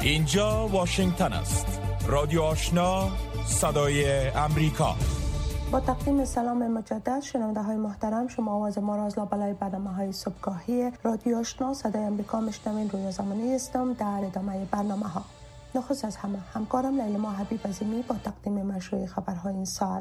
اینجا واشنگتن است. رادیو آشنا، صدای امریکا. با تقدیم سلام مجدد شنونده های محترم، شما آواز ما را از لابلای برنامه های صبحگاهی رادیو آشنا صدای امریکا میشنوین. رویا زمانی هستم در ادامه برنامه ها. نخست از همه همکارم لیلا حبیب عظیمی با تقدیم مشروع خبرهای این ساعت.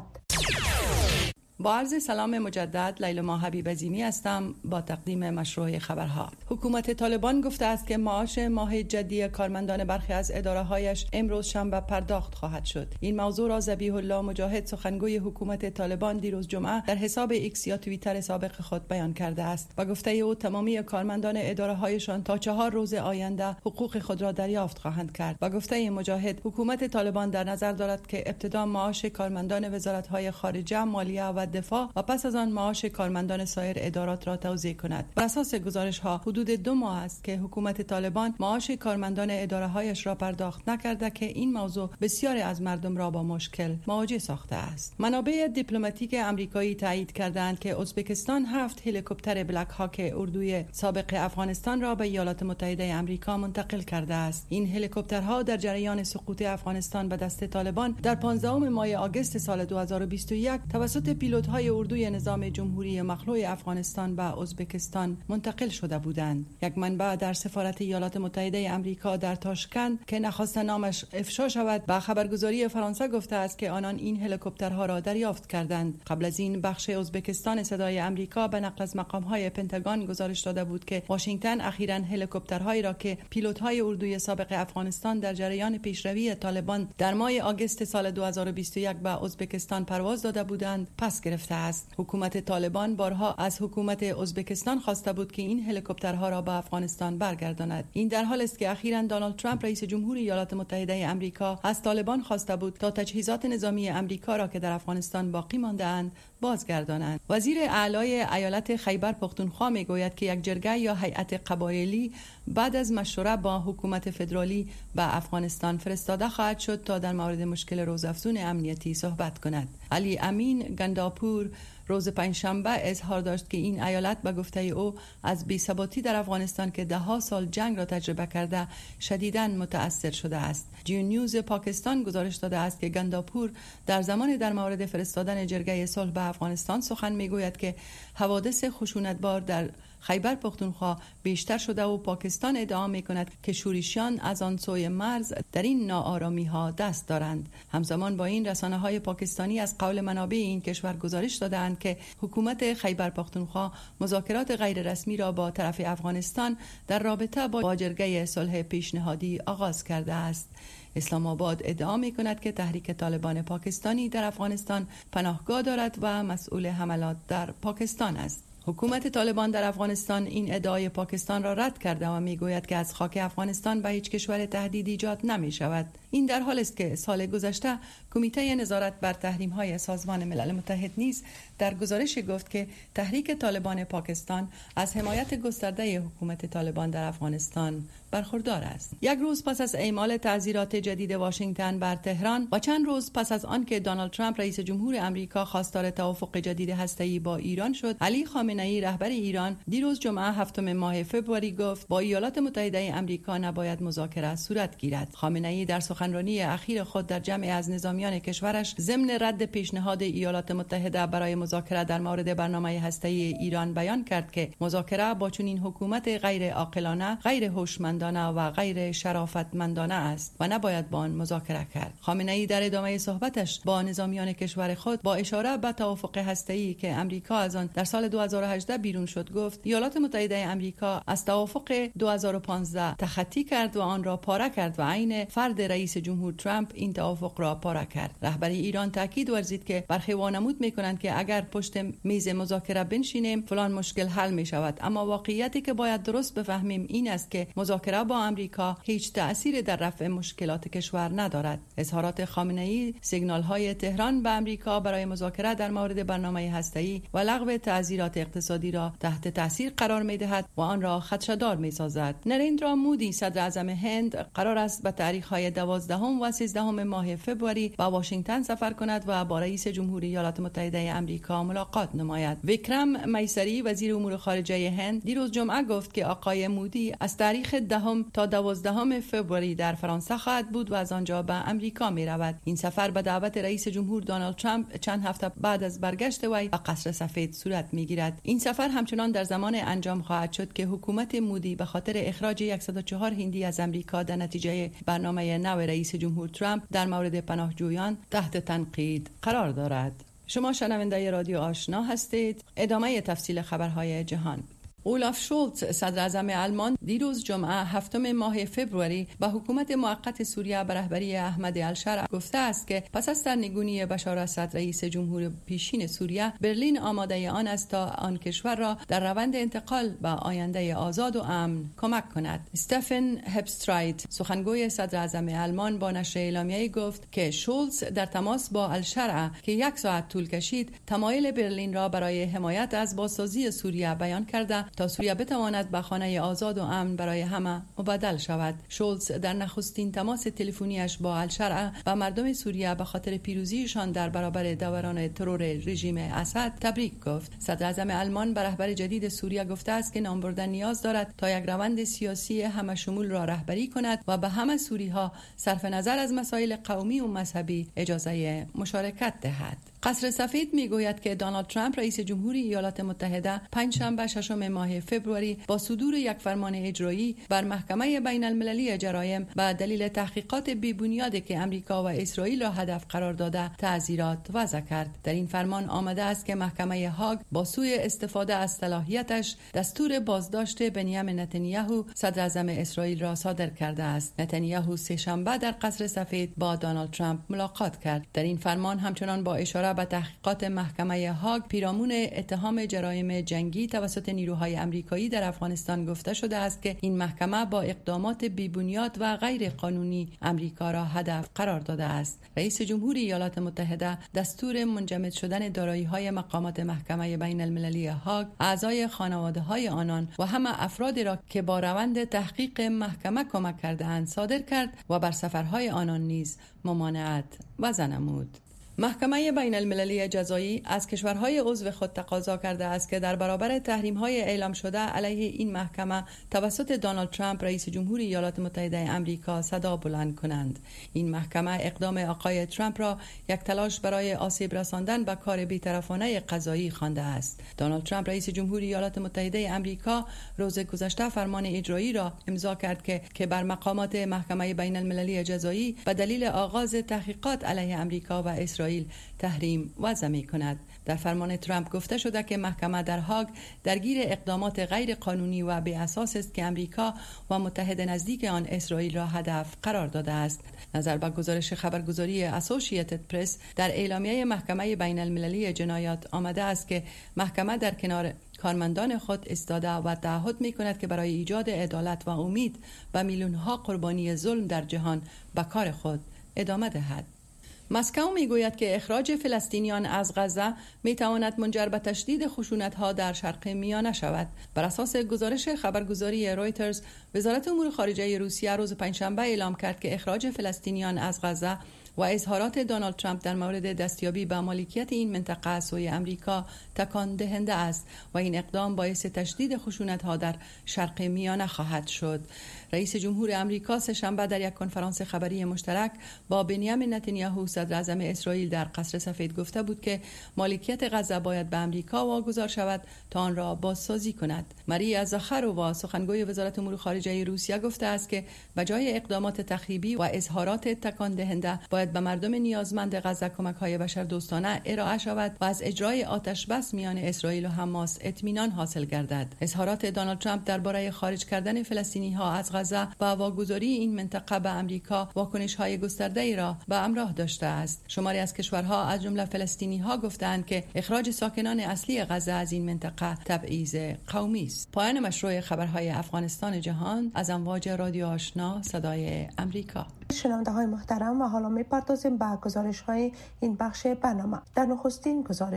با عرض سلام مجدد، لیلا حبیب عظیمی هستم با تقدیم مشروع خبرها. حکومت طالبان گفته است که معاش ماه جدی کارمندان برخی از اداره‌هایش امروز شنبه پرداخت خواهد شد. این موضوع را ذبیح الله مجاهد، سخنگوی حکومت طالبان، دیروز جمعه در حساب ایکس یا توییتر سابق خود بیان کرده است و گفته او تمامی کارمندان اداره‌هایشان تا 4 روز آینده حقوق خود را دریافت خواهند کرد و گفته مجاهد حکومت طالبان در نظر دارد که ابتدا معاش کارمندان وزارت‌های خارجه، مالیه و دفاع و پس از آن معاش کارمندان سایر ادارات را توزیع کند. بر اساس گزارش‌ها حدود 2 ماه است که حکومت طالبان معاش کارمندان اداره‌هایش را پرداخت نکرده که این موضوع بسیاری از مردم را با مشکل مواجه ساخته است. منابع دیپلماتیک آمریکایی تایید کردند که ازبکستان 7 هلیکوپتر بلک هاک اردوی سابق افغانستان را به ایالات متحده آمریکا منتقل کرده است. این هلیکوپترها در جریان سقوط افغانستان به دست طالبان در 15 ماه آگوست سال 2021 توسط پیلوت‌های اردوی نظام جمهوری مخلوع افغانستان به ازبکستان منتقل شده بودند. یک منبع در سفارت ایالات متحده آمریکا در تاشکند که نخواست نامش افشا شود به خبرگزاری فرانسه گفته است که آنان این هلیکوپترها را دریافت کردند. قبل از این بخش ازبکستان صدای آمریکا به نقل از مقام‌های پنتاگون گزارش داده بود که واشنگتن اخیراً هلیکوپترهایی را که پیلوت‌های اردوی سابق افغانستان در جریان پیشروی طالبان در ماه آگوست سال 2021 به ازبکستان پرواز داده بودند پس گرفته است. حکومت طالبان بارها از حکومت ازبکستان خواسته بود که این هلیکوپترها را به افغانستان برگرداند. این در حالی است که اخیراً دونالد ترامپ رئیس جمهور ایالات متحده آمریکا از طالبان خواسته بود تا تجهیزات نظامی آمریکا را که در افغانستان باقی مانده اند بازگردانند. وزیر اعلای ایالت خیبر پختونخوا میگوید که یک جرگه یا هیئت قبایلی بعد از مشوره با حکومت فدرالی به افغانستان فرستاده خواهد شد تا در مورد مشکل روزافزون امنیتی صحبت کند. علی امین گنداپور روز پنجشنبه اظهار داشت که این ایالت به گفته او از بی‌ثباتی در افغانستان که 10 سال جنگ را تجربه کرده شدیداً متأثر شده است. جیو نیوز پاکستان گزارش داده است که گنداپور در زمان در مورد فرستادن جرگه صلح به افغانستان سخن میگوید که حوادث خشونتبار در خیبر پختونخوا بیشتر شده و پاکستان ادعا می‌کند که شورشیان از آن سوی مرز در این ناآرامی‌ها دست دارند. همزمان با این رسانه‌های پاکستانی از قول منابع این کشور گزارش دادند که حکومت خیبر پختونخوا مذاکرات غیر رسمی را با طرف افغانستان در رابطه با جرگه صلح پیشنهادی آغاز کرده است. اسلام آباد ادعا می‌کند که تحریک طالبان پاکستانی در افغانستان پناهگاه دارد و مسئول حملات در پاکستان است. حکومت طالبان در افغانستان این ادعای پاکستان را رد کرده و میگوید که از خاک افغانستان به هیچ کشور تهدید ایجاد نمی شود. این در حالی است که سال گذشته کمیته نظارت بر تحریم‌های سازمان ملل متحد نیز در گزارش گفت که تحریک طالبان پاکستان از حمایت گسترده حکومت طالبان در افغانستان برخوردار است. یک روز پس از اعمال تعزیرات جدید واشنگتن بر تهران و چند روز پس از آن که دونالد ترامپ رئیس جمهور آمریکا خواستار توافق جدید هسته‌ای با ایران شد، علی خامنه‌ای رهبر ایران دیروز جمعه 7 ماه فوریه گفت با ایالات متحده آمریکا نباید مذاکره صورت گیرد. خامنه‌ای در سخنرانی اخیر خود در جمع از نظامیان کشورش ضمن رد پیشنهاد ایالات متحده برای مذاکره در مورد برنامه هسته‌ای ایران بیان کرد که مذاکره با چنین حکومت غیر عاقلانه، غیر هوشمندانه و غیر شرافتمندانه است و نباید با آن مذاکره کرد. خامنه‌ای در ادامه صحبتش با نظامیان کشور خود با اشاره به توافق هسته‌ای که آمریکا از آن در سال 2018 بیرون شد گفت ایالات متحده آمریکا از توافق 2015 تخطی کرد و آن را پاره کرد و عین فرد رئیس جمهور ترامپ این توافق را پاره کرد. رهبر ایران تاکید ورزید که برخی وانمود می‌کنند که اگر پشت میز مذاکره بنشینیم فلان مشکل حل می‌شود، اما واقعیتی که باید درست بفهمیم این است که مذاکره با آمریکا هیچ تأثیر در رفع مشکلات کشور ندارد. اظهارات خامنه‌ای سیگنال‌های تهران به آمریکا برای مذاکره در مورد برنامه هسته‌ای و لغو تعزیرات اقتصادی را تحت تاثیر قرار می‌دهد و آن را خدشه‌دار می‌سازد. نریندرا مودی صدر اعظم هند قرار است به تاریخ‌های 12 و 13 ماه فوریه به واشنگتن سفر کند و با رئیس جمهوری ایالات متحده آمریکا ملاقات نماید. ویکرم میسری وزیر امور خارجه هند دیروز جمعه گفت که آقای مودی از تاریخ 10 تا 12 فوریه در فرانسه خواهد بود و از آنجا به آمریکا می رود. این سفر به دعوت رئیس جمهور دونالد ترامپ چند هفته بعد از برگشت وی به قصر سفید صورت می گیرد. این سفر همچنان در زمان انجام خواهد شد که حکومت مودی به خاطر اخراج 104 هندی از آمریکا در نتیجه برنامه نو رئیس جمهور ترامپ در مورد پناهجویان تحت تنقید قرار دارد. شما شنونده رادیو آشنا هستید. ادامه تفصیل خبرهای جهان. اولاف شولتز صدر اعظم آلمان دیروز جمعه 7 ماه فوریه به حکومت موقت سوریه به رهبری احمد الشرع گفته است که پس از سرنگونی بشار اسد رئیس جمهور پیشین سوریه، برلین آماده آن است تا آن کشور را در روند انتقال به آینده آزاد و امن کمک کند. استفن هپستراید سخنگوی صدر اعظم آلمان با نشر اعلامیه‌ای گفت که شولتز در تماس با الشرع که 1 ساعت طول کشید، تمایل برلین را برای حمایت از بازسازی سوریه بیان کرده تا سوریه بتواند به خانه آزاد و امن برای همه مبدل شود. شولتز در نخستین تماس تلفنیش با الشرع و مردم سوریه به خاطر پیروزیشان در برابر دوران ترور رژیم اسد تبریک گفت. صدر اعظم آلمان به رهبر جدید سوریه گفته است که نام بردن نیاز دارد تا یک روند سیاسی همه شمول را رهبری کند و به همه سوری‌ها صرف نظر از مسائل قومی و مذهبی اجازه مشارکت دهد. قصر سفید میگوید که دونالد ترامپ رئیس جمهوری ایالات متحده پنجشنبه 6 ماه فوریه با صدور یک فرمان اجرایی بر محکمه بین المللی جرایم به دلیل تحقیقات بی‌بنیادی که امریکا و اسرائیل را هدف قرار داده تعزیرات وضع کرد. در این فرمان آمده است که محکمه هاگ با سوء استفاده از صلاحیتش دستور بازداشت بنیامین نتانیاهو صدر اعظم اسرائیل را صادر کرده است. نتانیاهو سه‌شنبه در قصر سفید با دونالد ترامپ ملاقات کرد. در این فرمان همچنان با اشاره به تحقیقات محکمه هاگ پیرامون اتهام جرایم جنگی توسط نیروهای آمریکایی در افغانستان گفته شده است که این محکمه با اقدامات بی‌بنیاد و غیر قانونی آمریکا را هدف قرار داده است. رئیس جمهوری ایالات متحده دستور منجمد شدن دارایی‌های مقامات محکمه بین المللی هاگ، اعضای خانواده‌های آنان و همه افرادی را که با روند تحقیق محکمه کمک کرده‌اند صادر کرد و بر سفرهای آنان نیز ممانعت وضع نمود. محکمه بین المللی جزایی از کشورهای عضو خود تقاضا کرده است که در برابر تحریم‌های اعلام شده علیه این محکمه توسط دونالد ترامپ رئیس جمهوری ایالات متحده آمریکا صدا بلند کنند. این محکمه اقدام آقای ترامپ را یک تلاش برای آسیب رساندن به کار بی‌طرفانه قضایی خوانده است. دونالد ترامپ رئیس جمهوری ایالات متحده آمریکا روز گذشته فرمان اجرایی را امضا کرد که بر مقامات محکمه بین المللی جزایی به دلیل آغاز تحقیقات علیه آمریکا و اسرائیل تحریم وضع می کند. در فرمان ترامپ گفته شده که محکمه در هاگ درگیر اقدامات غیر قانونی و بی اساس است که آمریکا و متحد نزدیک آن اسرائیل را هدف قرار داده است. نظر به گزارش خبرگزاری اسوسییتد پرس در اعلامیه محکمه بین المللی جنایات آمده است که محکمه در کنار کارمندان خود ایستاده و تعهد می کند که برای ایجاد عدالت و امید به میلیون‌ها قربانی ظلم در جهان به کار خود ادامه دهد. مسکو میگوید که اخراج فلسطینیان از غزه میتواند منجر به تشدید خشونت‌ها در شرق میانه شود. بر اساس گزارش خبرگزاری رویترز، وزارت امور خارجه روسیه روز پنجشنبه اعلام کرد که اخراج فلسطینیان از غزه و اظهارات دونالد ترامپ در مورد دستیابی به مالکیت این منطقه از سوی امریکا تکان دهنده است و این اقدام باعث تشدید خشونت‌ها در شرق میانه خواهد شد. رئیس جمهور آمریکا سه‌شنبه در یک کنفرانس خبری مشترک با بنیامین نتانیاهو صدر اعظم اسرائیل در قصر سفید گفته بود که مالکیت غزه باید به آمریکا واگذار شود تا آن را بازسازی کند. ماریا زاخارۆوا سخنگوی وزارت امور خارجه روسیه گفته است که بجای اقدامات تخریبی و اظهارات تکان دهنده باید به مردم نیازمند غزه کمک‌های بشردوستانه ارائه شود و از اجرای آتش بس میان اسرائیل و حماس اطمینان حاصل گردد. اظهارات دونالد ترامپ درباره خارج کردن فلسطینی‌ها از غزه و واگذاری این منطقه به آمریکا واکنش‌های گسترده‌ای را به همراه داشته است. شماری از کشورها از جمله فلسطینی‌ها گفتند که اخراج ساکنان اصلی غزه از این منطقه تبعیض قومی است. پایان مشروع خبرهای افغانستان جهان از امواج رادیو آشنا صدای امریکا. شنونده‌های محترم، و حالا می‌پردازیم به گزارش‌های این بخش برنامه. در نخستین گزارش،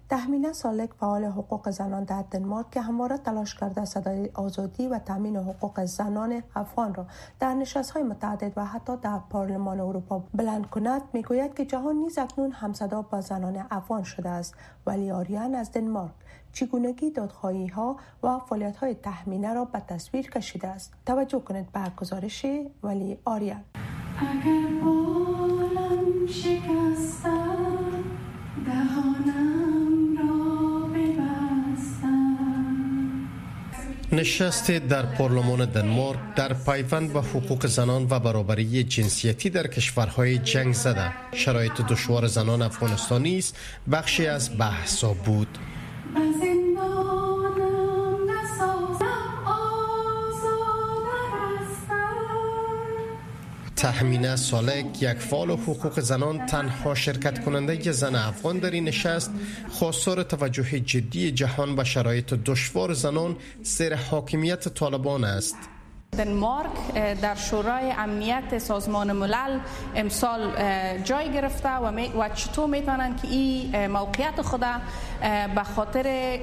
تهمینه سالک فعال حقوق زنان در دنمارک که همواره تلاش کرده صدای آزادی و تامین حقوق زنان افغان را در نشست‌های متعدد و حتی در پارلمان اروپا بلند کند، میگوید که جهان نیز اکنون همصدا با زنان افغان شده است. ولی آریان از دنمارک چگونگی دادخواهی‌ها و فعالیت‌های تهمینه را به تصویر کشیده است. توجه کنید به گزارش ولی آریان. اگر بالم شکستم دهانم را ببستم. نشست در پارلمان دنمارک در پیوند به حقوق زنان و برابری جنسیتی در کشورهای جنگ زده شرایط دشوار زنان افغانستانی است بخشی از بحث‌ها بود. تهمینه سالک، یک فعال حقوق زنان، تنها شرکت کننده زن افغان در این نشست، خواستار توجه جدی جهان و شرایط دشوار زنان زیر حاکمیت طالبان است. دنمارک در شورای امنیت سازمان ملل امسال جای گرفته و چطور میتونن که این موقعیت خود به خاطر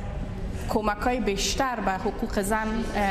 کمک‌های بیشتر به حقوق زن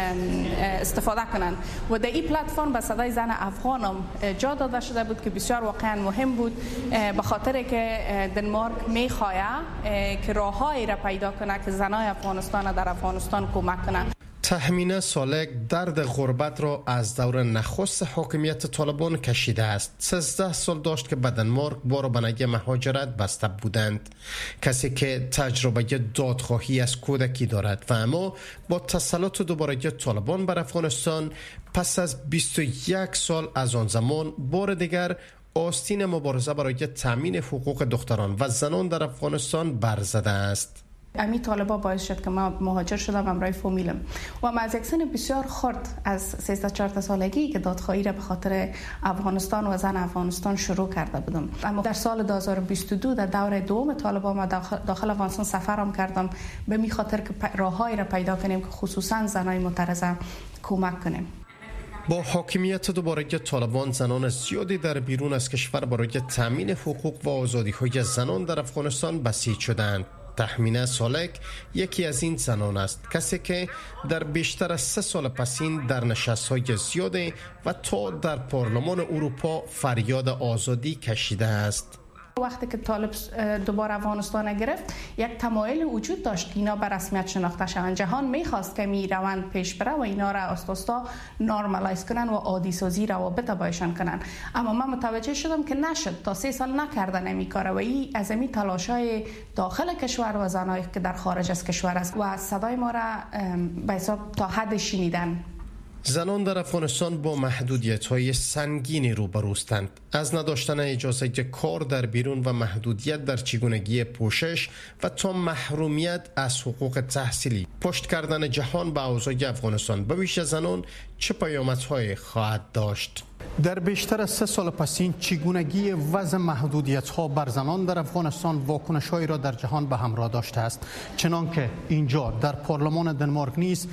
استفاده کنند و در این پلتفرم به صدای زن افغان هم جا داده شده بود که بسیار واقعا مهم بود به خاطر که دنمارک میخواهد که راههایی را پیدا کنه که زنای افغانستان در افغانستان کمک کنند. تهمینه سالک درد غربت را از دور نخست حاکمیت طالبان کشیده است. 13 سال داشت که به دنمارک بار و بنگ مهاجرت بسته بودند. کسی که تجربه دادخواهی از کودکی دارد و اما با تسلط دوباره طالبان بر افغانستان پس از 21 سال از آن زمان بار دیگر آستین مبارزه برای تامین حقوق دختران و زنان در افغانستان برزده است. امی طالبا باعث شد که من مهاجر شدم همراه فامیلم و من از یک سن بسیار خرد از 13-14 سالگی که دادخواهی را به خاطر افغانستان و زن افغانستان شروع کرده بودم. اما در سال 2022 در دور دوم طالبا ما داخل افغانستان سفرم کردم به می خاطر که راههایی را پیدا کنیم که خصوصا زنای معترضه کمک کنیم. با حاکمیت دوباره طالبان زنان زیادی در بیرون از کشور برای تامین حقوق و آزادی‌های زنان در افغانستان بسیج شدند. تهمینه سالک یکی از این زنان است، کسی که در بیشتر از 3 سال پسین در نشست‌های زیاده و تا در پارلمان اروپا فریاد آزادی کشیده است. وقتی که طالب دوباره افغانستان گرفت یک تمایل وجود داشت که اینا به رسمیت شناخته شوند. جهان میخواست که می روند پیش بره و اینا را آستاستا نورمالایز کنن و عادی سازی روابط بایشان کنن. اما من متوجه شدم که نشد. تا 3 سال نکردن این کار و این از این تلاش‌های داخل کشور و زنایی که در خارج از کشور است و صدای ما را به حساب تا حد شنیدن. زنان در افغانستان با محدودیت‌های سنگینی روبروستند، از نداشتن اجازه کار در بیرون و محدودیت در چگونگی پوشش و تا محرومیت از حقوق تحصیلی. پشت کردن جهان به اوضاع افغانستان به ویژه زنان چه پیامدهایی خواهد داشت؟ در بیشتر از 3 سال پسین چگونگی وضع محدودیت‌ها بر زنان در افغانستان واکنش‌هایی را در جهان به همراه داشته است، چنانکه اینجا در پارلمان دنمارک نیز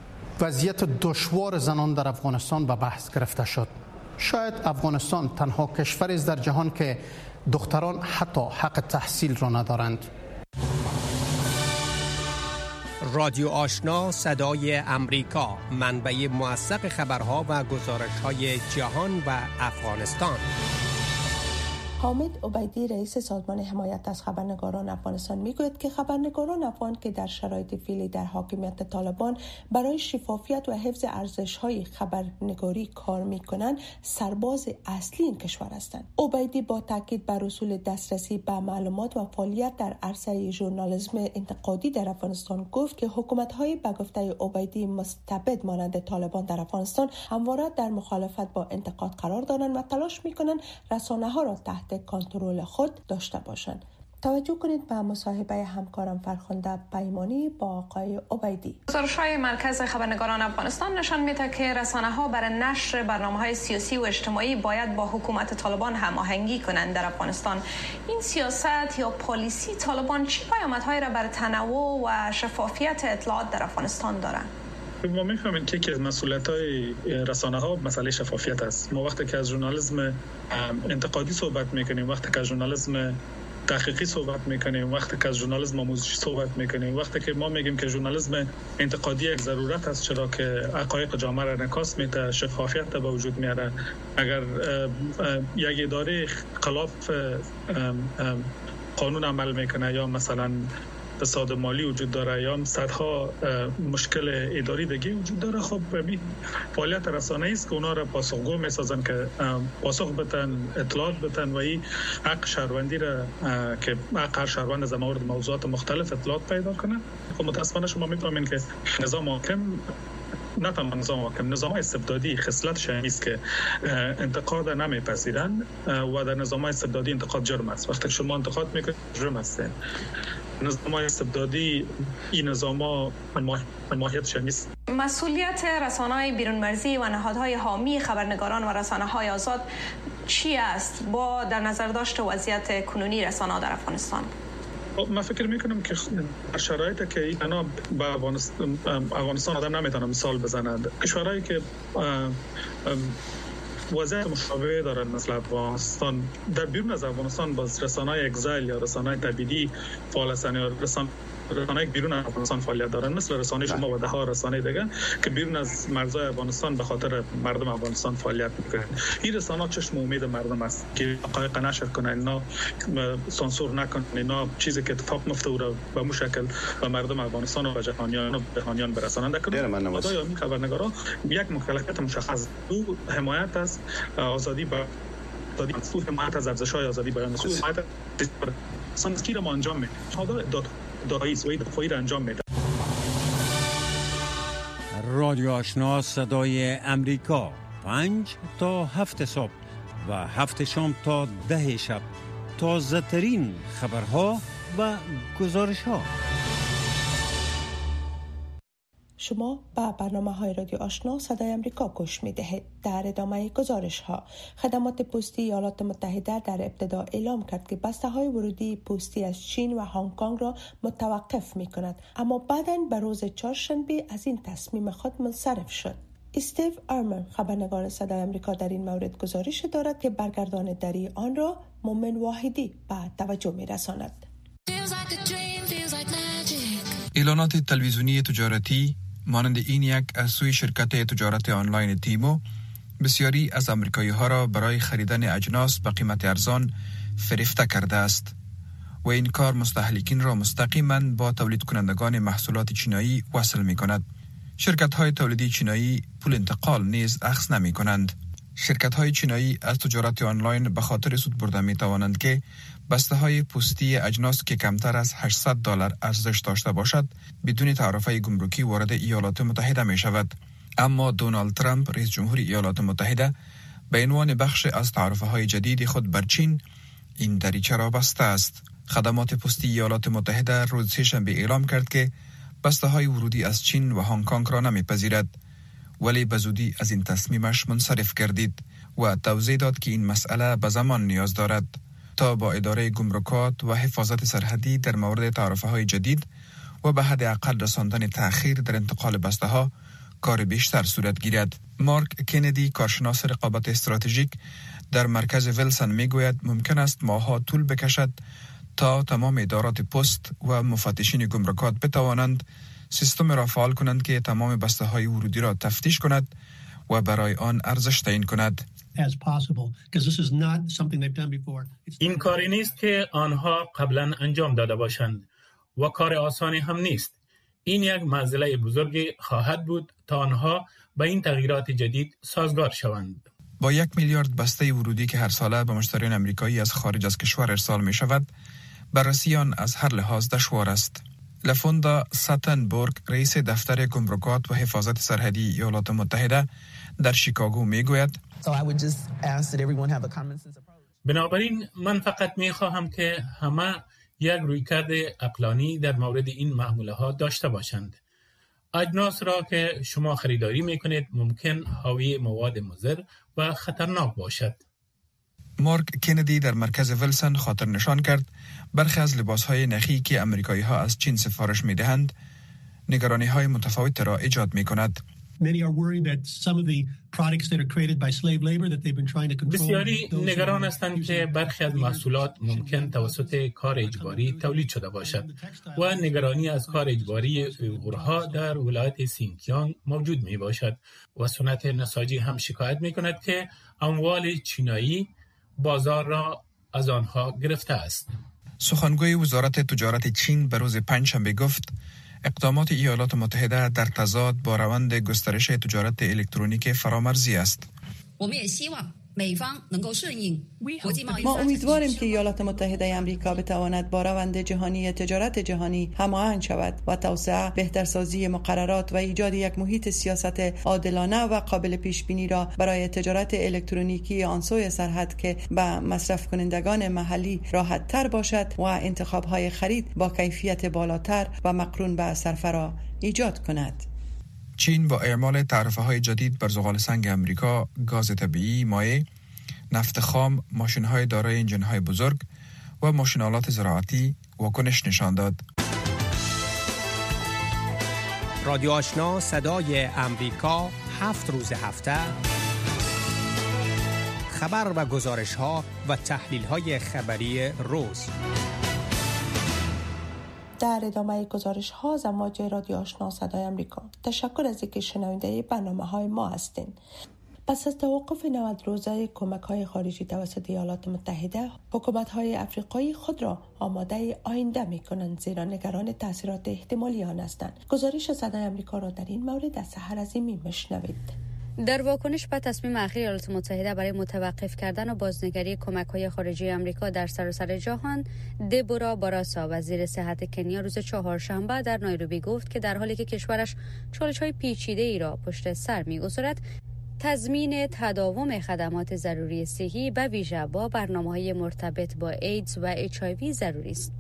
وضعیت دشوار زنان در افغانستان به بحث گرفته شد. شاید افغانستان تنها کشوری است در جهان که دختران حتی حق تحصیل را ندارند. رادیو آشنا صدای امریکا، منبع موثق خبرها و گزارش‌های جهان و افغانستان. حامد عبیدی رئیس سازمان حمایت از خبرنگاران افغانستان میگوید که خبرنگاران افغان که در شرایط فعلی در حاکمیت طالبان برای شفافیت و حفظ ارزش‌های خبرنگاری کار می‌کنند، سرباز اصلی این کشور هستند. عبیدی با تاکید بر اصول دسترسی به معلومات و فعالیت در عرصه ژورنالیسم انتقادی در افغانستان گفت که حکومت‌های به گفته عبیدی مستبد مانند طالبان در افغانستان همواره در مخالفت با انتقاد قرار دارند و تلاش می‌کنند رسانه‌ها را تحت کنترل خود داشته باشند. توجه کنید به مصاحبه همکارم فرخنده پیمانی با آقای عبیدی. گزارش‌های مرکز خبرنگاران افغانستان نشان می‌دهد که رسانه‌ها برای نشر برنامه‌های سیاسی و اجتماعی باید با حکومت طالبان هماهنگی کنند در افغانستان. این سیاست یا پالیسی طالبان چه پیامدهایی را بر تنوع و شفافیت اطلاعات در افغانستان دارد؟ ما می‌فهمیم که یکی از مسئولیت‌های رسانه‌ها مسئله شفافیت است. ما وقتی که از ژورنالیسم انتقادی صحبت می‌کنیم، وقتی که از ژورنالیسم تحقیقی صحبت میکنیم، وقتی که از ژورنالیسم آموزشی صحبت میکنیم، وقتی که ما میگیم که ژورنالیسم انتقادی یک ضرورت است، چرا که حقایق جامعه را انعکاس میده، شفافیت به وجود میاره. اگر یک اداره خلاف قانون عمل میکنه یا مثلا فساد مالی وجود داره یا صدها مشکل اداری دیگه وجود داره، خب فعالیت رسانه‌ای است که اونا را پاسخگو میسازن که پاسخ بدن، اطلاعات بدن و این حق شهروندی را که حق هر شهروند از مورد موضوعات مختلف اطلاعات پیدا کنه. خب متاسفانه شما میفهمین که نظام حاکم، نه تنها نظام حاکم، نظام استبدادی خصلتش است که انتقاد نمیپذیرن و در نظام استبدادی انتقاد جرم است. وقتی شما انتقاد میکنید جرم است. نظام استبدادی این نظام ماهیتش نیست. مسئولیت رسانه‌های بیرون مرزی و نهادهای حامی خبرنگاران و رسانه‌های آزاد چی است با در نظر داشت وضعیت کنونی رسانه‌ها در افغانستان؟ من فکر میکنم که در شرایطی که اینا به افغانستان آدم نمیتونه مثال بزند، کشورهایی که وضعیت مشابه دارن مثل افغانستان، در بیرون از افغانستان باز رسانه‌های اگزایل یا رسانه‌های تبعیدی فعال هستند یا رسانه‌های بیرون از افغانستان فعالیت دارن، مثل رسانه شما و ده‌ها رسانه دیگه که بیرون از مرزهای افغانستان به خاطر مردم افغانستان فعالیت میکنن. این رسانه‌ها چشم امید مردم است که حقایق نشر کنن، اینا سانسور نکنن، اینا چیزی که اتفاق میفته او را به مشکل به مردم افغانستان و جهانیان برساننده کنند. ادای این خبرنگارا یک مکلفیت مشخص او حمایت از آزادی با مسئول حمایت از ارزش‌های آزادی بیان، مسئول حمایت سانسکی را ما انجام میدیم. دادایی و دفاعی را انجام میده. رادیو آشنا صدای امریکا 5 تا 7 صبح و 7 شام تا 10 شب، تازه ترین خبرها و گزارش‌ها. شما با برنامه‌های رادیو آشنا صدای امریکا گوش می‌دهید. در ادامه گزارش‌ها، خدمات پستی ایالات متحده در ابتدا اعلام کرد که بسته‌های ورودی پستی از چین و هنگ کنگ را متوقف می‌کند، اما بعداً به روز چهارشنبه از این تصمیم خود منصرف شد. استیو آرمن، خبرنگار صدای امریکا، در این مورد گزارش دارد که برگردانداری آن را مومن واحدی به توجه می‌رساند. اعلانات تلویزیونی تجارتی مانند این یک از سوی شرکت تجارت آنلاین تیمو بسیاری از آمریکایی‌ها را برای خریدن اجناس به قیمت ارزان فریفته کرده است و این کار مستهلکین را مستقیما با تولید کنندگان محصولات چینایی وصل می‌کند. شرکت‌های تولیدی چینایی پول انتقال نیز اخذ نمی‌کنند. شرکت‌های چینایی از تجارت آنلاین به خاطر سود برده می‌توانند که بسته‌های پستی اجناس که کمتر از $800 ارزش داشته باشد بدون تعرفه گمرکی وارد ایالات متحده می‌شود. اما دونالد ترامپ رئیس جمهور ایالات متحده به عنوان بخش از تعرفه‌های جدید خود بر چین این دریچه را بسته است. خدمات پستی ایالات متحده روز سه‌شنبه اعلام کرد که بسته‌های ورودی از چین و هنگ کنگ را نمی‌پذیرد، ولی به زودی از این تصمیمش منصرف گردید و توضیح داد که این مسئله به زمان نیاز دارد تا با اداره گمرکات و حفاظت سرحدی در مورد تعرفه‌های جدید و به حد اقل رساندن تأخیر در انتقال بسته‌ها کار بیشتر صورت گیرد. مارک کندی، کارشناس رقابت استراتژیک در مرکز ویلسون، میگوید ممکن است ماه‌ها طول بکشد تا تمام ادارات پست و مفتشین گمرکات بتوانند سیستم را فعال کنند که تمام بسته‌های ورودی را تفتیش کند و برای آن ارزش تعیین کند. این کاری نیست که آنها قبلا انجام داده باشند و کار آسانی هم نیست. این یک معضله بزرگی خواهد بود تا آنها به این تغییرات جدید سازگار شوند. با 1 میلیارد بسته ورودی که هر ساله به مشتریان آمریکایی از خارج از کشور ارسال می شود، بررسی آن از هر لحاظ دشوار است. لفوندا ساتنبورگ، رئیس دفتر گمرکات و حفاظت سرحدی ایالات متحده در شیکاگو میگوید بنابراین من فقط میخواهم که همه یک رویکرد عقلانی در مورد این معامله ها داشته باشند. اجناس را که شما خریداری میکنید ممکن حاوی مواد مضر و خطرناک باشد. مارک کندی در مرکز ویلسون خاطر نشان کرد برخی از لباسهای نخی که امریکایی ها از چین سفارش میدهند نگرانی های متفاوت را ایجاد می کند. بسیاری نگران هستند که برخی از محصولات ممکن توسط کار اجباری تولید شده باشد و نگرانی از کار اجباری اویغورها در ولایت سینکیانگ موجود می باشد و صنعت نساجی هم شکایت می کند که اموال چینایی بازار را از آنها گرفته است. سخنگوی وزارت تجارت چین به روز پنجشنبه گفت اقدامات ایالات متحده در تضاد با روند گسترش تجارت الکترونیک فرامرزی است. ما امیدواریم که ایالات متحده آمریکا بتواند با روند جهانی تجارت جهانی هماهنگ شود و توسعه، بهترسازی مقررات و ایجاد یک محیط سیاست عادلانه و قابل پیش بینی را برای تجارت الکترونیکی آن سوی سرحد که به مصرف کنندگان محلی راحت تر باشد و انتخاب های خرید با کیفیت بالاتر و مقرون به صرفه را ایجاد کند. چین با اعمال تعرفه‌های جدید بر زغال سنگ امریکا، گاز طبیعی، مایع، نفت خام، ماشین‌های دارای انجن‌های بزرگ و ماشین‌آلات زراعتی واکنش نشان داد. رادیو آشنا صدای امریکا 7 روز هفته خبر و گزارش‌ها و تحلیل‌های خبری روز. در ادامه گزارش ها از امواج رادیو آشنا صدای امریکا، تشکر از اینکه شنونده برنامه های ما هستین. پس از توقف 90 روزه کمک های خارجی توسط ایالات متحده، حکومت های افریقایی خود را آماده آینده می کنند، زیرا نگران تاثیرات احتمالی آن هستند. گزارش صدای امریکا را در این مورد از سحر عظیمی میشنوید. در واکنش به تصمیم اخیر ایالات متحده برای متوقف کردن و بازنگری کمک‌های خارجی آمریکا در سراسر جهان، دبورا باراسا وزیر صحت کنیا روز چهارشنبه در نایروبی گفت که در حالی که کشورش چالش‌های پیچیده‌ای را پشت سر می‌گذارد، تضمین تداوم خدمات ضروری صحی به ویژه با برنامه‌های مرتبط با ایدز و HIV ضروری است.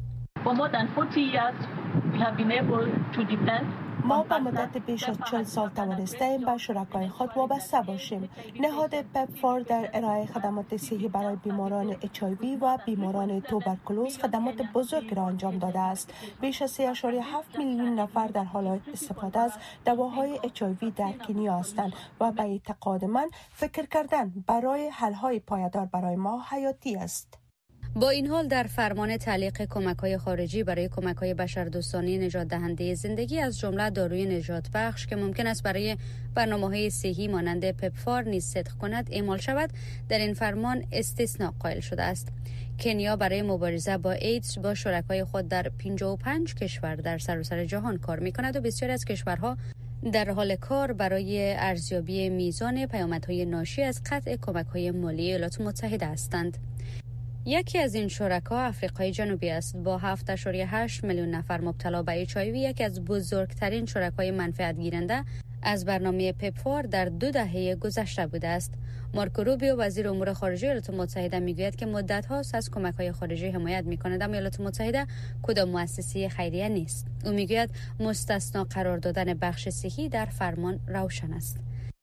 ما به مدت بیش از 40 سال توانستیم به شرکای خود وابسته باشیم. نهاد پپفار در ارائه خدمات صحی برای بیماران HIV و بیماران توبرکولوز خدمات بزرگ را انجام داده است. بیش از 3.7 میلیون نفر در حال استفاده از دواهای HIV در کنیا هستند و به اعتقاد من فکر کردن برای حل‌های پایدار برای ما حیاتی است. با این حال در فرمان تعلیق کمک‌های خارجی برای کمک‌های بشردوستانه نجات دهنده زندگی از جمله داروی نجات بخش که ممکن است برای برنامه‌های صحی مانند پپفار نیز صدق کند اعمال شود، در این فرمان استثناء قائل شده است. کنیا برای مبارزه با ایدز با شرکای خود در 55 کشور در سراسر جهان کار می‌کند و بسیاری از کشورها در حال کار برای ارزیابی میزان پیامدهای ناشی از قطع کمک‌های مالی ایالات متحده هستند. یکی از این شرکا آفریقای جنوبی است با 7.8 میلیون نفر مبتلا به HIV، یکی از بزرگترین شرکای منفعت گیرنده از برنامه پپفار در 2 دهه گذشته بوده است. مارکو روبیو وزیر امور خارجه ایالات متحده میگوید که مدت هاست از کمک‌های خارجی حمایت می‌کند، اما ایالات متحده کدام مؤسسه خیریه نیست. او میگوید مستثنا قرار دادن بخش صحی در فرمان روشن است.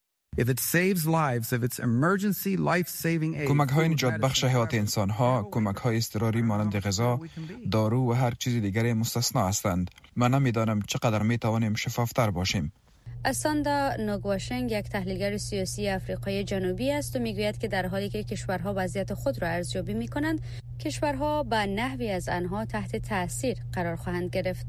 کمک‌های نجات بخش حیات انسان‌ها، کمک‌های اضطراری مانند غذا، دارو و هر چیز دیگری مستثنا هستند. من نمی‌دانم چقدر می‌توانیم شفاف‌تر باشیم. اساندا نوگواشنگ یک تحلیلگر سیاسی آفریقای جنوبی است و میگوید که در حالی که کشورها وضعیت خود را ارزیابی می‌کنند، کشورها به نحوی از آنها تحت تأثیر قرار خواهند گرفت.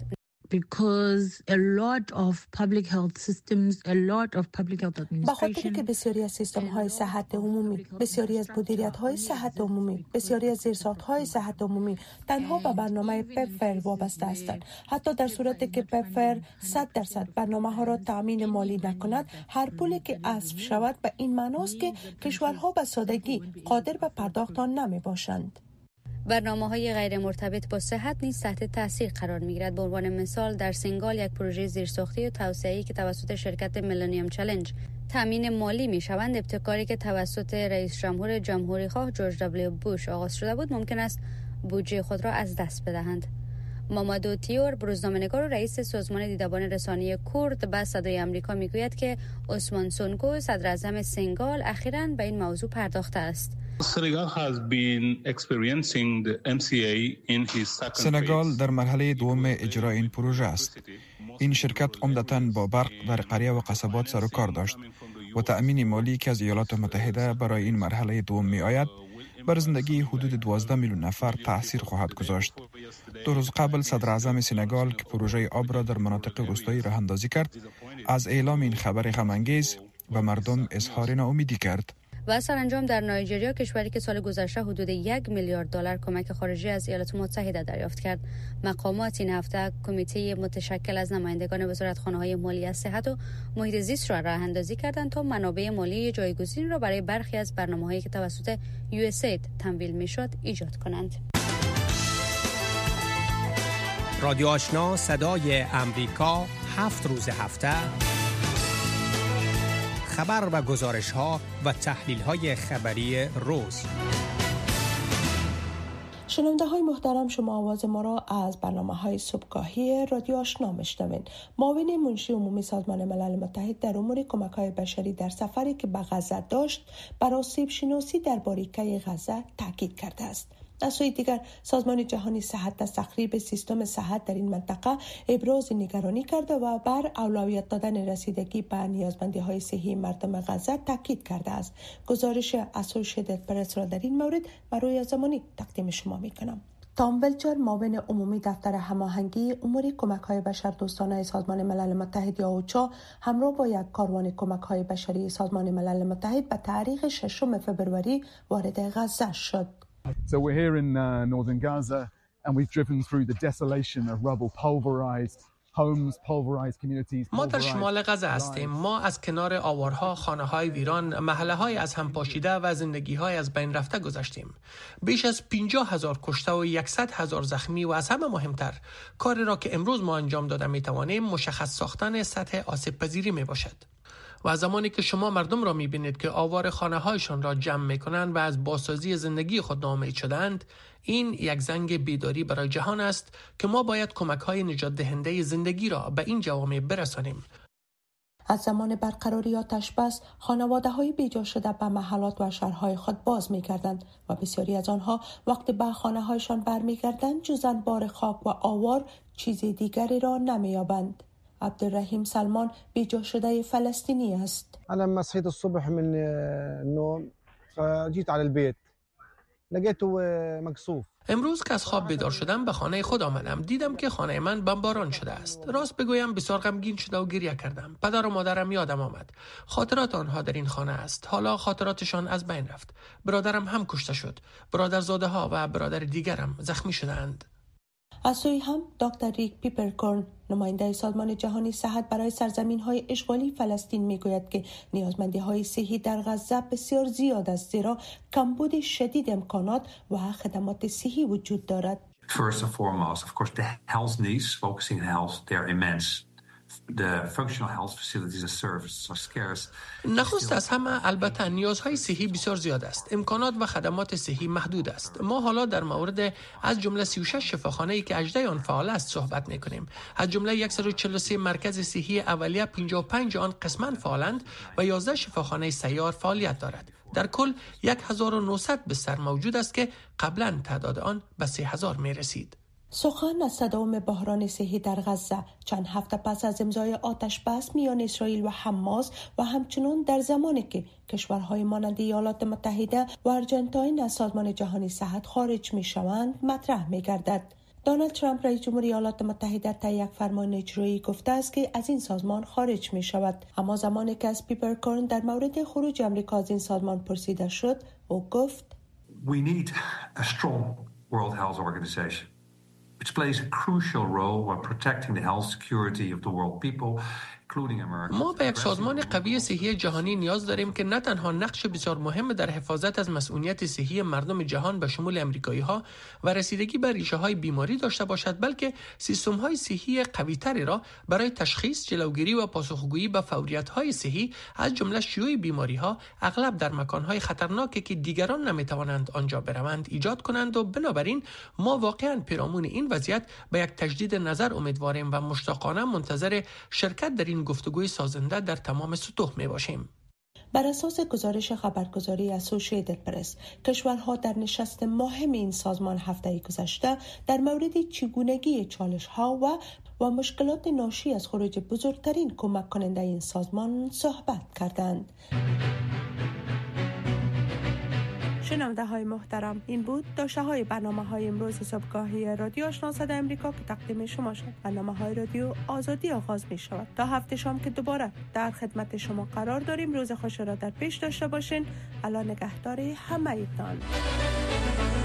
به خاطر که بسیاری از سیستم‌های صحت عمومی، بسیاری از مدیریت‌های صحت عمومی، بسیاری از زیرساخت‌های صحت عمومی تنها به برنامه پپفر وابسته هستند. حتی در صورتی که پپفر 100% برنامه‌ها را تأمین مالی نکند، هر پولی که حذف شود به این معناست که کشورها به سادگی قادر به پرداخت آن نمی‌باشند. برنامه‌های غیر مرتبط با صحت نیز تحت تاثیر قرار می‌گیرد. به عنوان مثال در سنگال یک پروژه زیرساختی و توسعه‌ای که توسط شرکت میلنیوم چالنج تامین مالی می‌شوند، ابتکاری که توسط رئیس جمهور جمهوری‌خواه جورج دبلیو بوش آغاز شده بود، ممکن است بودجه خود را از دست بدهند. مامادو تیور، روزنامه‌نگار و رئیس سازمان دیدبان رسانه‌ای کرد به صدای آمریکا میگوید که عثمان سونکو صدراعظم سنگال اخیراً به این موضوع پرداخته است. سنگال در مرحله دوم اجرای این پروژه است. این شرکت عمدتاً با برق در قریه و قصبات سر و کار داشت و تأمین مالی که از ایالات متحده برای این مرحله دوم می آید بر زندگی حدود 12 میلیون نفر تأثیر خواهد گذاشت. 2 روز قبل صدر اعظم سنگال که پروژه آب را در مناطق روستایی راه اندازی کرد، از اعلام این خبر غم انگیز به مردم اظهار ناامیدی کرد. و سرانجام در نایجریا، کشوری که سال گذشته حدود 1 میلیارد دلار کمک خارجی از ایالات متحده دریافت کرد، مقامات این هفته کمیته متشکل از نمایندگان وزارتخانه‌های مالی، صحت و محیط زیست را راه اندازی کردند تا منابع مالی جایگزین را برای برخی از برنامه‌هایی که توسط USAID تمویل می‌شد ایجاد کنند. رادیو آشنا صدای امریکا 7 روز هفته خبر و گزارش‌ها و تحلیل‌های خبری روز. شنونده های محترم، شما آواز ما را از برنامه‌های صبحگاهی رادیو آشنا میشنوید. معاون منشی عمومی سازمان ملل متحد در امور کمک‌های بشری در سفری که به غزه داشت، بر آسیب شناسی در باریکه غزه تاکید کرده است. از سوی دیگر سازمان جهانی صحت از تخریب سیستم صحت در این منطقه ابراز نگرانی کرده و بر اولویت دادن رسیدگی به نیازمندی‌های صحی مردم غزه تاکید کرده است. گزارش اسوسییتد پرس را در این مورد برای زمانی تقدیم شما می‌کنم. تام ولچر، معاون عمومی دفتر هماهنگی امور کمک‌های بشردوستانه سازمان ملل متحد یا اوچا، همراه با یک کاروان کمک‌های بشری سازمان ملل متحد به تاریخ 6 فوریه وارد غزه شد. So we're here in northern Gaza and we've driven through the desolation of rubble, pulverized homes, pulverized communities. ما در شمال غزه هستیم. ما از کنار آوارها، خانه‌های ویران، محله‌های از هم پاشیده و زندگی‌های از بین رفته گذشتیم. بیش از 50,000 کشته و 100,000 زخمی و از همه مهمتر، کاری را که امروز ما انجام داده می‌توانیم مشخص ساختن سطح آسیب پذیری میباشد. و زمانی که شما مردم را می‌بینید که آوار خانه‌هایشان را جمع می‌کنند و از بازسازی زندگی خود ناامید شدند، این یک زنگ بیداری برای جهان است که ما باید کمک‌های نجات دهنده زندگی را به این جوامع برسانیم. از زمان برقراری آتش بس، خانواده‌های بیجا شده به محلات و شهرهای خود باز می‌گردند و بسیاری از آنها وقتی به خانه‌هایشان برمیگردند جز انبار خاک و آوار چیز دیگری را نمی‌یابند. عبدالرحیم سلمان بیجا شده فلسطینی است. أنا لما صحيت الصبح من النوم جيت على البيت لقيته مكسوف. امروز که از خواب بیدار شدم به خانه خود آمدم، دیدم که خانه من بمباران شده است. راست بگویم بسیار غمگین شده و گریه کردم. پدر و مادرم یادم آمد. خاطرات آنها در این خانه است. حالا خاطراتشان از بین رفت. برادرم هم کشته شد. برادرزاده ها و برادر دیگرم زخمی شدند. از سوی هم دکتر ریک پیپرکورن، نماینده سازمان جهانی صحت برای سرزمین‌های اشغالی فلسطین میگوید که نیازمندی‌های صحی در غزه بسیار زیاد است، زیرا کمبود شدید امکانات و خدمات صحی وجود دارد. First and foremost, of course, the health needs, focusing on health, they're immense. The functional health facilities and services are scarce. نخست از همه البته نیازهای صحی بسیار زیاد است. امکانات و خدمات صحی محدود است. ما حالا در مورد از جمله 36 شفاخانه‌ای که 18 آن فعال است صحبت می‌کنیم. از جمله 143 مرکز صحی اولیه 55 آن قسماً فعالند و 11 شفاخانه سیار فعالیت دارد. در کل 1900 بستر موجود است که قبلا تعداد آن به 3000 می‌رسید. سخن از تداوم بحران صحی در غزه چند هفته پس از امضای آتش بس میان اسرائیل و حماس و همچنین در زمانی که کشورهای مانند ایالات متحده و آرژانتین از سازمان جهانی صحت خارج میشوند مطرح میگردد. دونالد ترامپ رئیس جمهور ایالات متحده طی یک فرمان اجرایی گفته است که از این سازمان خارج می شود. اما زمانی که از پیپرکورن در مورد خروج آمریکا از این سازمان پرسیده شد، او گفت We need a strong World Health Organization which plays a crucial role when protecting the health security of the world people. ما به یک سازمان قوی صحی جهانی نیاز داریم که نه تنها نقش بسیار مهم در حفاظت از مسئولیت صحی مردم جهان به شمول امریکایی‌ها و رسیدگی به ریشه‌های بیماری داشته باشد، بلکه سیستم‌های صحی قوی‌تری را برای تشخیص، جلوگیری و پاسخگویی به فوریت‌های صحی از جمله شیوع بیماری‌ها اغلب در مکان‌های خطرناکی که دیگران نمی‌توانند آنجا بروند ایجاد کنند و بنابراین ما واقعاً پیرامون این وضعیت به یک تجدید نظر امیدواریم و مشتاقانه منتظر شرکت در این گفتگوی سازنده در تمام سطوح می باشیم. بر اساس گزارش خبرگزاری اسوسییتد پرس، کشورها در نشست مهم این سازمان هفته گذشته در مورد چگونگی چالش‌ها و مشکلات ناشی از خروج بزرگترین کمک کننده این سازمان صحبت کردند. شنونده های محترم، این بود داشته های برنامه های امروز صبحگاهی رادیو آشنا صدای امریکا که تقدیم شما شد. برنامه های رادیو آزادی آغاز می شود. تا هفته شام که دوباره در خدمت شما قرار داریم. روز خوش را در پیش داشته باشین. الله نگهدار همه ایتان.